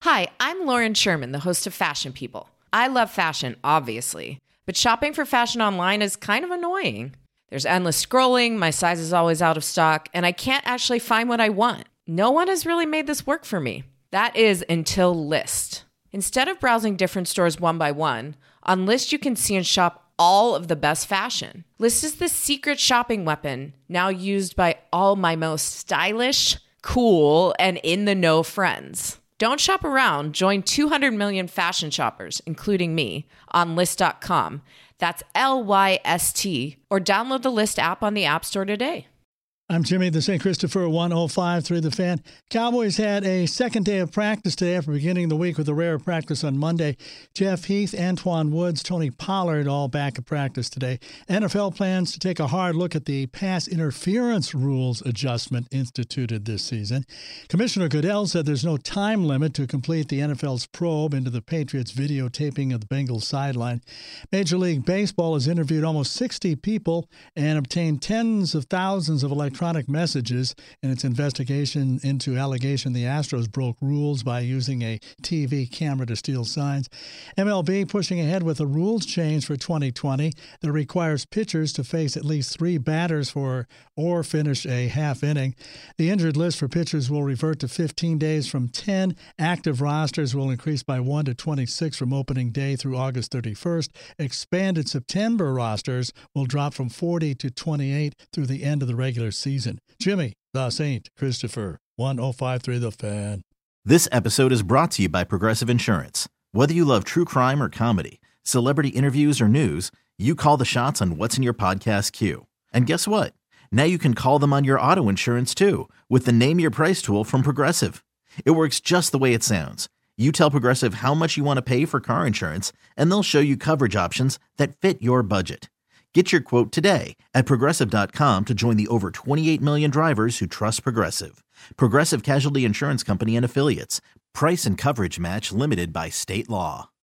Hi, I'm Lauren Sherman, the host of Fashion People. I love fashion, obviously, but shopping for fashion online is kind of annoying. There's endless scrolling, my size is always out of stock, and I can't actually find what I want. No one has really made this work for me. That is until Lyst. Instead of browsing different stores one by one, on Lyst you can see and shop all of the best fashion. Lyst is the secret shopping weapon, now used by all my most stylish, cool, and in-the-know friends. Don't shop around. Join 200 million fashion shoppers, including me, on Lyst.com. That's Lyst, or download the Lyst app on the App Store today. I'm Jimmy, the St. Christopher 105.3 The Fan. Cowboys had a second day of practice today after beginning the week with a rare practice on Monday. Jeff Heath, Antoine Woods, Tony Pollard all back at practice today. NFL plans to take a hard look at the pass interference rules adjustment instituted this season. Commissioner Goodell said there's no time limit to complete the NFL's probe into the Patriots videotaping of the Bengals sideline. Major League Baseball has interviewed almost 60 people and obtained tens of thousands of electronic messages in its investigation into allegation the Astros broke rules by using a TV camera to steal signs. MLB pushing ahead with a rules change for 2020 that requires pitchers to face at least 3 batters or finish a half inning. The injured list for pitchers will revert to 15 days from 10. Active rosters will increase by 1 to 26 from opening day through August 31st. Expanded September rosters will drop from 40 to 28 through the end of the regular season. Jimmy, the St. Christopher, 105.3 The Fan. This episode is brought to you by Progressive Insurance. Whether you love true crime or comedy, celebrity interviews or news, you call the shots on what's in your podcast queue. And guess what? Now you can call them on your auto insurance too with the Name Your Price tool from Progressive. It works just the way it sounds. You tell Progressive how much you want to pay for car insurance, and they'll show you coverage options that fit your budget. Get your quote today at Progressive.com to join the over 28 million drivers who trust Progressive. Progressive Casualty Insurance Company and Affiliates. Price and coverage match limited by state law.